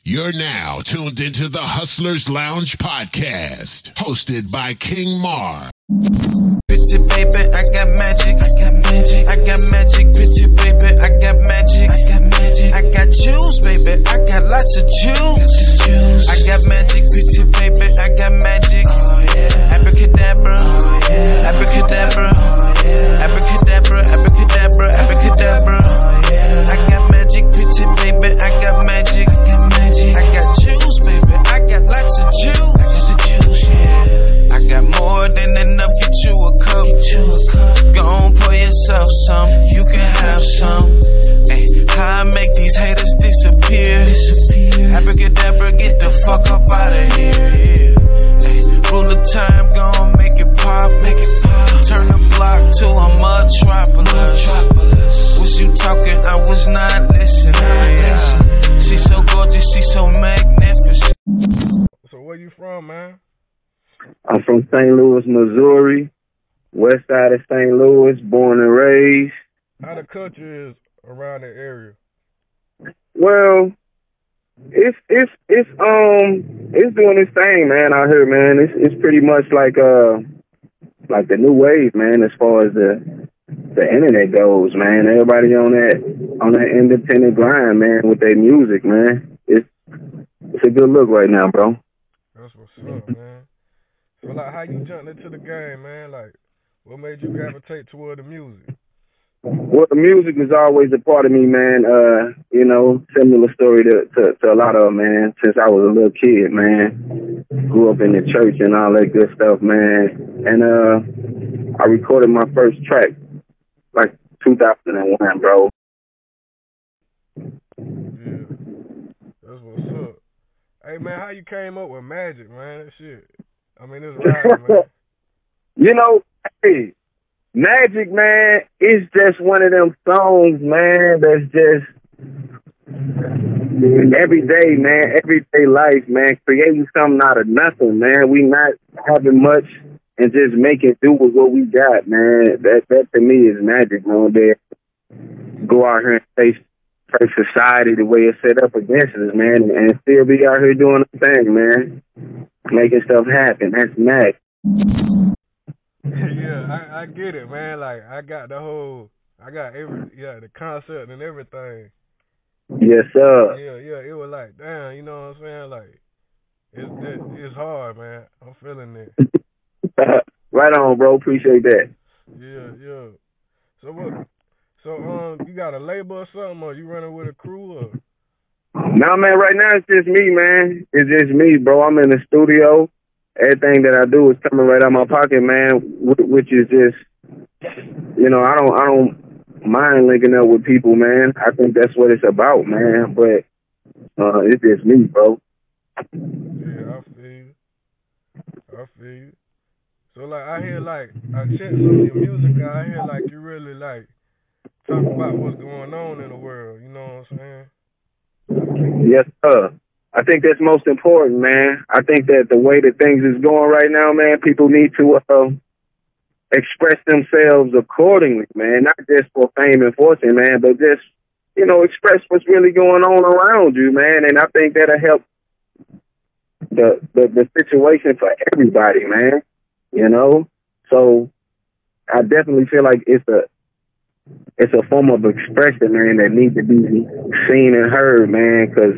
You're now tuned into the Hustlers Lounge podcast, hosted by King Mar. Pretty baby, I got magic. I got magic, pretty baby, I got magic. I got juice, baby, I got lots of juice. I got magic, pretty baby, I got magic. Abracadabra, abracadabra, abracadabra, abracadabra, abracadabra. I got magic, pretty baby, I got magic. I got juice, baby, I got lots of juice. I got more than enough, get you a cup. Go on, pour yourself some, you can have some. Ay, how I make these haters disappear. Abracadabra, get the fuck up out of here. Ay, rule of time, go on, make it pop. Turn the block to a metropolis. Was you talking? I was not listening. Yeah. She's so gorgeous, she's so magnificent. So where you from, man? I'm from St. Louis, Missouri, west side of St. Louis, born and raised. How the culture is around the area? Well, it's doing its thing, man. Out here, man. It's pretty much like the new wave, man. As far as the internet goes, man. Everybody on that independent grind, man, with their music, man. It's a good look right now, bro. That's what's up, man. So, like, how you jumped into the game, man? Like, what made you gravitate toward the music? Well, the music is always a part of me, man. Similar story to a lot of them, man. Since I was a little kid, man. Grew up in the church and all that good stuff, man. And I recorded my first track, like 2001, bro. Yeah. That's what's up. Hey, man, how you came up with Magic, man? That shit. I mean, it's right, man. You know, hey, Magic, man, is just one of them songs, man, that's just everyday, man, everyday life, man, creating something out of nothing, man. We not having much and just making do with what we got, man. That to me is magic, man. Go out here and face society the way it's set up against us, man, and still be out here doing the thing, man. Making stuff happen. That's magic. Yeah, I get it, man. Like, I got the concept and everything. Yes, sir. Yeah, it was like, damn, you know what I'm saying? Like, it's hard, man. I'm feeling it. Right on, bro. Appreciate that. Yeah. So what? So you got a label or something, or you running with a crew, or? No, man. Right now it's just me, man. It's just me, bro. I'm in the studio. Everything that I do is coming right out of my pocket, man. Which is just, I don't mind linking up with people, man. I think that's what it's about, man. But it's just me, bro. Yeah, I feel you. So like, I hear like I check some of your music. I hear like you really like talk about what's going on in the world. You know what I'm saying? Yes, sir. I think that's most important, man. I think that the way that things is going right now, man, people need to express themselves accordingly, man. Not just for fame and fortune, man, but just, express what's really going on around you, man. And I think that'll help the situation for everybody, man. So I definitely feel like it's a form of expression, man, that needs to be seen and heard, man, because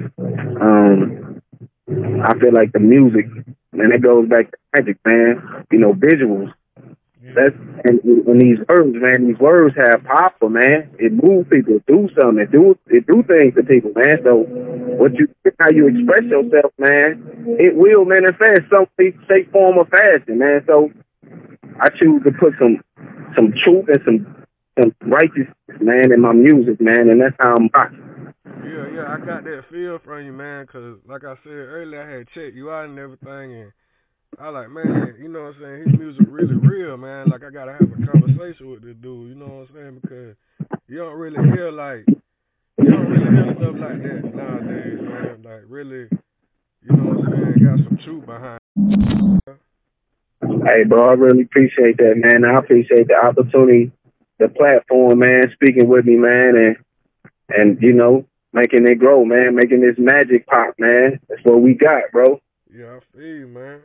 I feel like the music, man, it goes back to magic, man. Visuals. And these words, man, these words have power, man. It moves people, do something, it do things to people, man. So how you express yourself, man, it will manifest some shape, form, or fashion, man. So I choose to put some truth and some righteousness, man, in my music, man, and that's how I'm rocking. Yeah, I got that feel from you, man, because like I said earlier, I had checked you out and everything, and I like, man, you know what I'm saying, his music really real, man. Like, I got to have a conversation with this dude, you know what I'm saying, because you don't really hear stuff like that nowadays, man. Like, really, you know what I'm saying, got some truth behind it. Hey, bro, I really appreciate that, man. I appreciate the opportunity, the platform, man, speaking with me, man, and making it grow, man, making this magic pop, man. That's what we got, bro. Yeah, I feel you, man.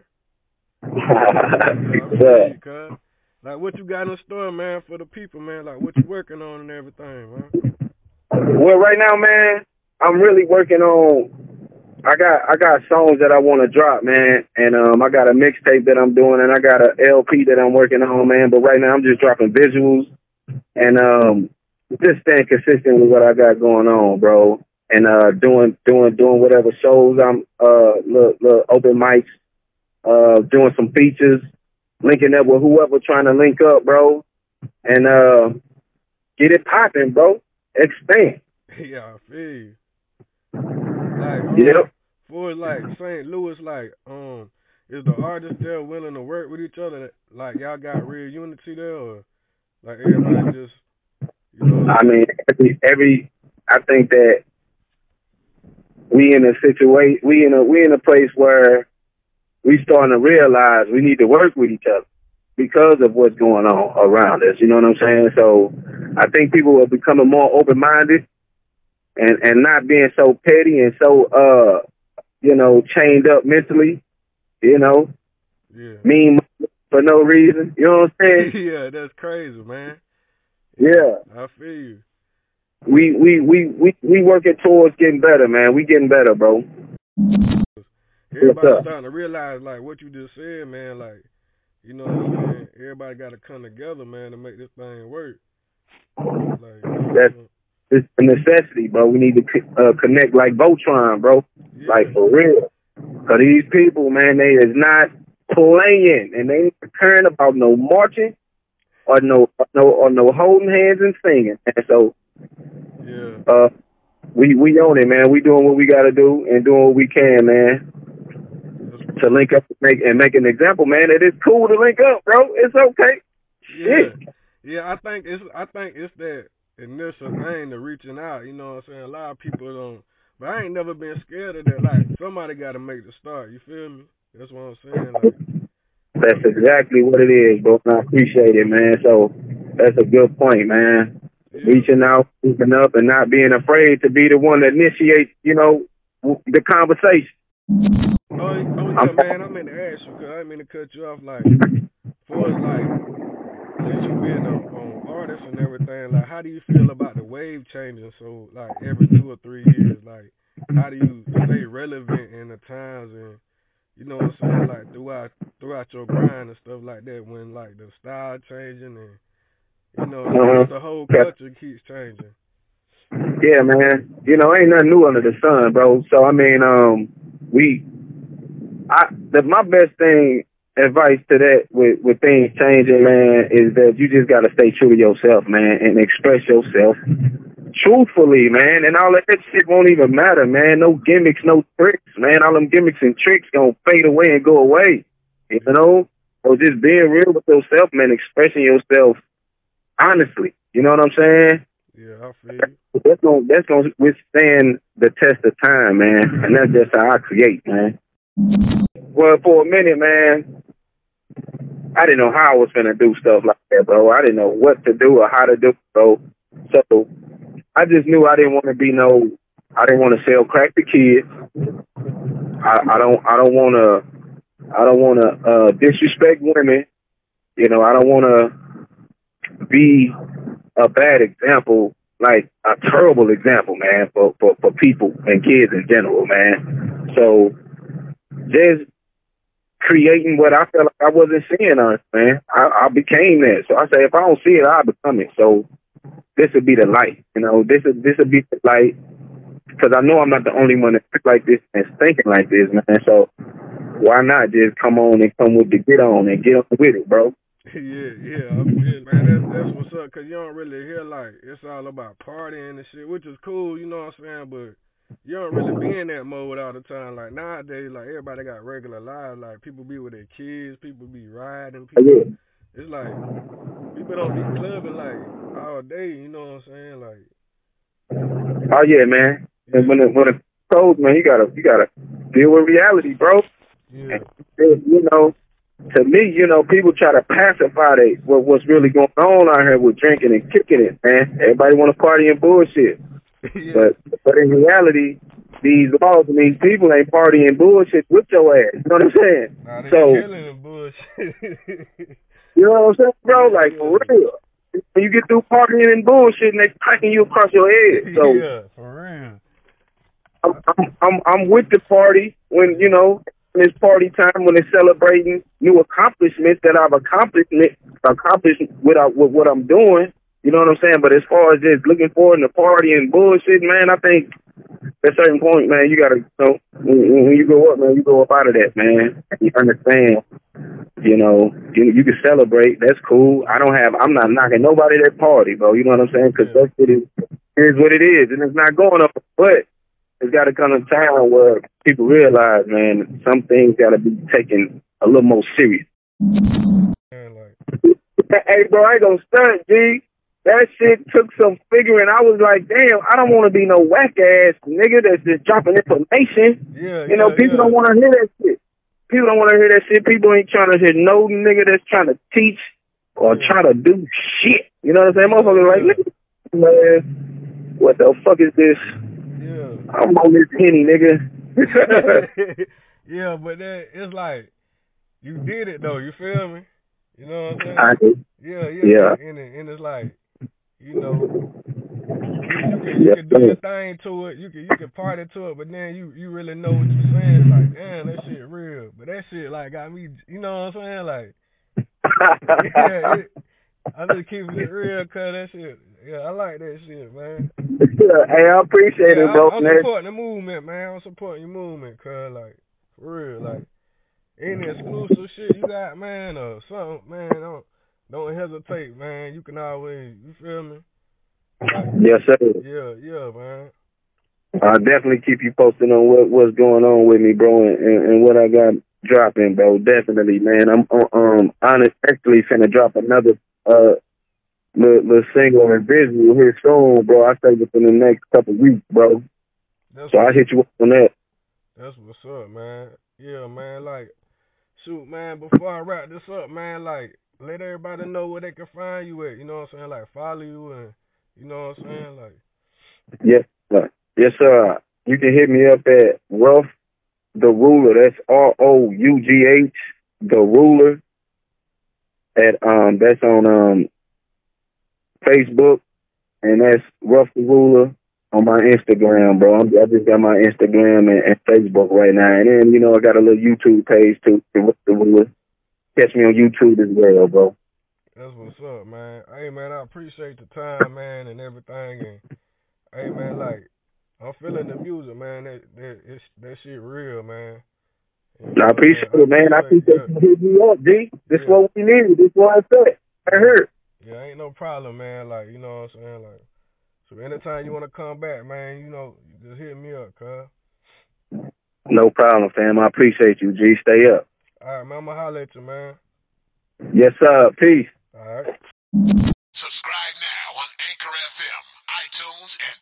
Yeah. Cuz. Like, what you got in store, man, for the people, man? Like, what you working on and everything, man? Well, right now, man, I'm really working on. I got songs that I want to drop, man, and I got a mixtape that I'm doing, and I got a LP that I'm working on, man. But right now, I'm just dropping visuals and just staying consistent with what I got going on, bro. And doing whatever shows I'm little open mics, doing some features, linking up with whoever trying to link up, bro, and get it popping, bro. Expand. Yeah, I feel you. Like, Yep. for like St. Louis, like, is the artists there willing to work with each other? Like, y'all got real unity there, or like everybody just, you know? I mean, I think that we in a situation, we in a place where we starting to realize we need to work with each other because of what's going on around us. You know what I'm saying? So I think people are becoming more open-minded and not being so petty and so, chained up mentally, mean for no reason. You know what I'm saying? Yeah, that's crazy, man. Yeah. I feel you. We working towards getting better, man. We getting better, bro. Everybody's starting to realize, like, what you just said, man, like, you know what I'm saying? Everybody got to come together, man, to make this thing work. Like, it's a necessity, bro. We need to connect like Voltron, bro. Yeah. Like, for real. Because these people, man, they is not playing, and they ain't caring about no marching or no holding hands and singing. And so, yeah, we own it, man. We doing what we got to do and doing what we can, man, to link up and make an example, man. That it's cool to link up, bro. It's okay. Yeah, Shit. yeah. I think it's that initial thing to reaching out. You know what I'm saying? A lot of people don't. But I ain't never been scared of that. Like, somebody got to make the start. You feel me? That's what I'm saying. Like, that's exactly what it is, bro. And I appreciate it, man. So that's a good point, man. Yeah. Reaching out, speaking up, and not being afraid to be the one that initiates, the conversation. Oh yeah, man. I meant to ask you, because I didn't mean to cut you off. Like, for us, like, since you being an artist and everything, like, how do you feel about the wave changing? So, like, every 2 or 3 years, like, how do you stay relevant in the times and, you know what I'm saying, like, throughout your grind and stuff like that, when, like, the style changing and, the whole culture keeps changing? Yeah, man. Ain't nothing new under the sun, bro. So, I mean, my best advice to that with things changing, man, is that you just got to stay true to yourself, man, and express yourself truthfully, man. And all that shit won't even matter, man. No gimmicks, no tricks, man. All them gimmicks and tricks gonna fade away and go away, So just being real with yourself, man, expressing yourself honestly. You know what I'm saying? Yeah, I feel you. That's gonna withstand the test of time, man. And that's just how I create, man. Well, for a minute, man, I didn't know how I was gonna do stuff like that, bro. I didn't know what to do or how to do it, bro. So I just knew I didn't want to sell crack to kids. I don't want to disrespect women. I don't want to be a bad example, like a terrible example, man, for people and kids in general, man. So just creating what I felt like I wasn't seeing us, man. I became that. So I say, if I don't see it, I'll become it. So this would be the light, This would be the light, because I know I'm not the only one that thinks like this and thinking like this, man. So why not just come on and come with the get on with it, bro? Yeah, man. That's what's up, because you don't really hear, like, it's all about partying and shit, which is cool, you know what I'm saying, but you don't really be in that mode all the time. Like, nowadays, like, everybody got regular lives. Like, people be with their kids, people be riding, people. It's like, people don't be clubbing, like, all day, you know what I'm saying? Like, oh, yeah, man. And when it goes, man, you gotta deal with reality, bro. Yeah. And, to me, people try to pacify what's really going on out here with drinking and kicking it, man. Everybody want to party and bullshit. Yeah. But in reality, these laws and these people ain't partying bullshit with your ass. You know what I'm saying? Nah, they So killing the bullshit. you know what I'm saying, bro? Like for real. When you get through partying and bullshit, and they cracking you across your head. So yeah, for real. I'm with the party when when it's party time, when it's celebrating new accomplishments that I've accomplished with what I'm doing. You know what I'm saying? But as far as just looking forward to party and bullshit, man, I think at a certain point, man, you gotta when you grow up, man, you grow up out of that, man. You understand? You can celebrate. That's cool. I'm not knocking nobody that party, bro. You know what I'm saying? Because that shit is what it is, and it's not going up. But it's got to come a time where people realize, man, some things got to be taken a little more serious. Hey, bro, I ain't gonna stunt, G. That shit took some figuring. I was like, damn, I don't want to be no whack-ass nigga that's just dropping information. People don't want to hear that shit. People don't want to hear that shit. People ain't trying to hear no nigga that's trying to teach or try to do shit. You know what I'm saying? Motherfuckers like, nigga, man, what the fuck is this? Yeah. I'm on this Henny, nigga. Yeah, but then it's like, you did it, though. You feel me? You know what I'm saying? Yeah. And it's like, you can do your thing to it. You can party to it, but then you really know what you're saying. Like, damn, that shit real. But that shit like got me. You know what I'm saying? Like, I'm just keeping it real, cause that shit. Yeah, I like that shit, man. Hey, I appreciate it, bro. I'm supporting the movement, man. I'm supporting your movement, cause like, for real, like, any exclusive shit you got, man, or something, man, don't hesitate, man. You can always, you feel me? Like, yes, sir. Yeah, man. I'll definitely keep you posted on what's going on with me, bro, and what I got dropping, bro. Definitely, man. I'm honestly finna drop another little single and visual here soon, bro. I say within the next couple weeks, bro. I'll hit you up on that. That's what's up, man. Yeah, man. Like, shoot, man. Before I wrap this up, man, like, let everybody know where they can find you at. You know what I'm saying? Like, follow you and, you know what I'm saying? Like, yes, sir. You can hit me up at Rough the Ruler. That's ROUGH the Ruler. That's on Facebook, and that's Rough the Ruler on my Instagram, bro. I just got my Instagram and Facebook right now, and then I got a little YouTube page too. Rough the Ruler. Catch me on YouTube as well, bro. That's what's up, man. Hey, man, I appreciate the time, man, and everything. And hey, man, like, I'm feeling the music, man. That shit real, man. I appreciate it, man. I appreciate you hitting me up, G. This is what we needed. This is what I said. I heard. Yeah, ain't no problem, man. Like, you know what I'm saying? Like, so anytime you want to come back, man, just hit me up, cuz. No problem, fam. I appreciate you, G. Stay up. All right, man. I'm going to holler at you, man. Yes, sir. Peace. All right. Subscribe now on Anchor FM, iTunes, and